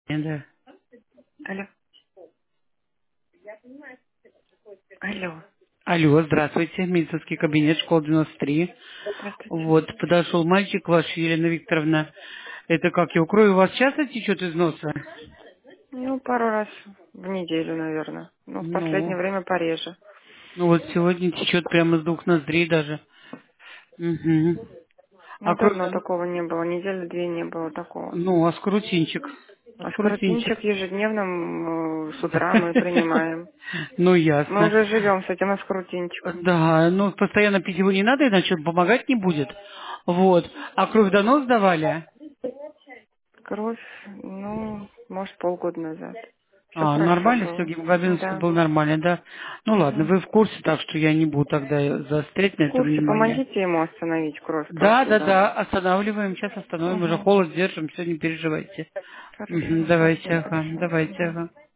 Да. Алло. Алло. Алло, здравствуйте, медицинский кабинет, школа 93. Здравствуйте. Вот, подошел мальчик ваш, Елена Викторовна. Это как, я укрою, у вас часто течет из носа? Ну, пару раз в неделю, наверное. Но в последнее Ну, время пореже. ну вот сегодня течет прямо из двух ноздрей даже. Угу. А Ну, кровь, давно такого не было. Недели-две не было такого. ну, аскорутинчик. Аскорутинчик. Аскоротинчик ежедневно с утра мы принимаем. Ну, Мы ясно. уже живем с этим аскорутинчиком. Да, ну, постоянно пить его не надо, иначе он помогать не будет. Вот. А кровь давно сдавали? Кровь, ну, может, полгода назад. Все А, хорошо нормально, все, было. гемоглобин все Да. был нормально, да? Ну ладно, Мгм. вы в курсе, так что я не буду тогда заострять на В этом курсе, внимание. помогите ему остановить кровь Да, просто, да, да. да, останавливаем, сейчас остановим, уже Угу. холод держим, все, не переживайте. Хорошо, Мгм, давайте, спасибо ага, большое. давайте, Мгм. ага.